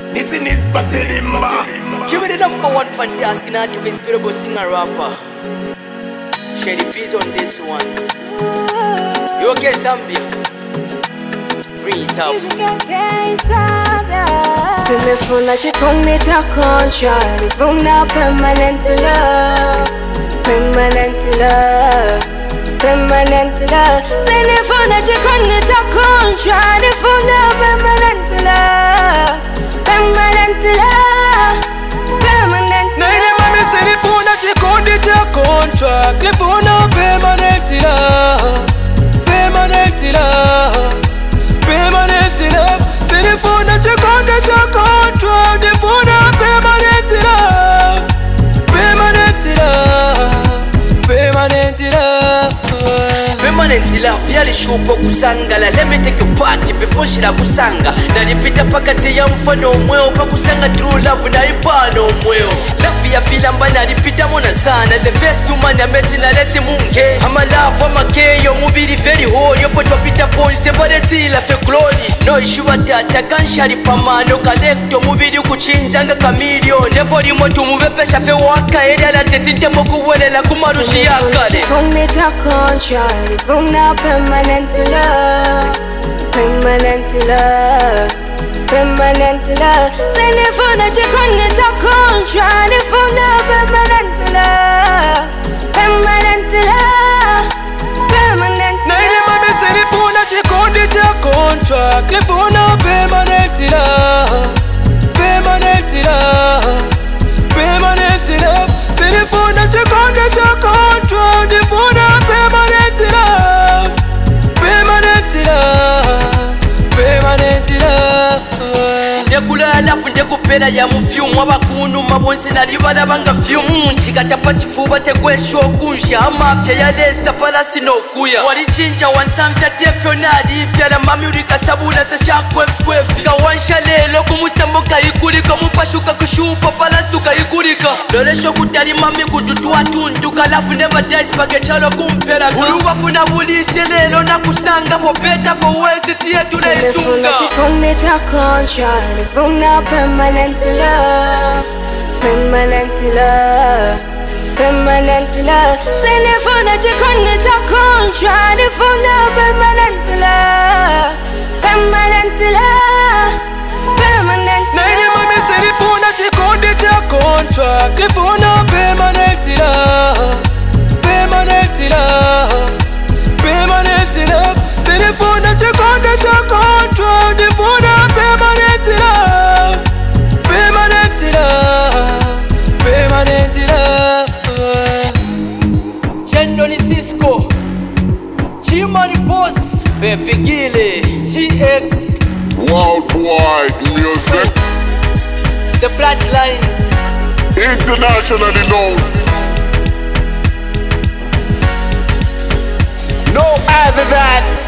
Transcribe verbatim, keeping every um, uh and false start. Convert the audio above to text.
Listen is Basilimba. Give me the number one fantastic native inspirable singer rapper. Share the peace on this one. You okay, Zambia? Bring it up. Sinifuna chikundi cha kontra, nifuna permanent love, permanent love, permanent love. Sinifuna chikundi cha kontra, nifuna permanent love, permanent love, permanent love. Nene mami sinifuna chikundi cha kontra, nifuna permanent love, permanent love, permanent love. Sinifuna chikundi cha kontra, nifuna permanent love, permanent love, permanent love. Permanent love yalishupa kusangala. Let me take you back before shira kusanga. Nalipita pakati ya mfano mweo pa kusanga true love na ipano mweo. Love ya filamba nalipita mona sana. The first woman I met na leti munge. Ama love ama keyo mubiri very whole. Yopo twapita points ebadeti la fe glory. No issue atata kanshari pamano. Kalekto mubiri kuchinjanga chameleon. Never remote mubepesha fe waka. Eda la tetinte moku wele la kumarushi yakale. Chikundi cha kontra, nifuna permanent love, permanent love, permanent love. Sinifuna chikundi cha kontra, nifuna permanent love, permanent love, permanent love. Nene mami sinifuna chikundi cha kontra, nifuna permanent love, permanent love, permanent love. Sinifuna chikundi cha kontra, nifuna permanent love, permanent love, permanent love. Ndekula alafu ndekupera ya mufyumu abakunu mabonse nalibala banga fyumu chikatapa chifuba tekwesho kunsha amafya ya lesa palasti no kuya walichinja wansamfya tefyo nali ifya la mami urikasabula se shakwefu kwefu kawansha lelo kumusembo kayikulika mupashuka kushupa palasti ukayikulika lolesho kutali mami kuntutua tuntuka alafu never dies pakechalo kumpera ulubafuna bulishe lelo na kusanga for better for worse tiye tunaisunga. Sinifuna chikundi cha kontra, nifuna permanent love, permanent love, permanent love. Sinifuna chikundi cha kontra, nifuna permanent love, permanent love, permanent love. Nene mami sinifuna chikundi cha kontra, nifuna permanent love, permanent love, permanent love. Sinifuna chikundi cha kontra, nifuna permanent love, permanent love, permanent love. Chendoni Cisco, G-Money Boss, Baby Gile, G X, Worldwide music, The Bloodlines. internationally known. No other than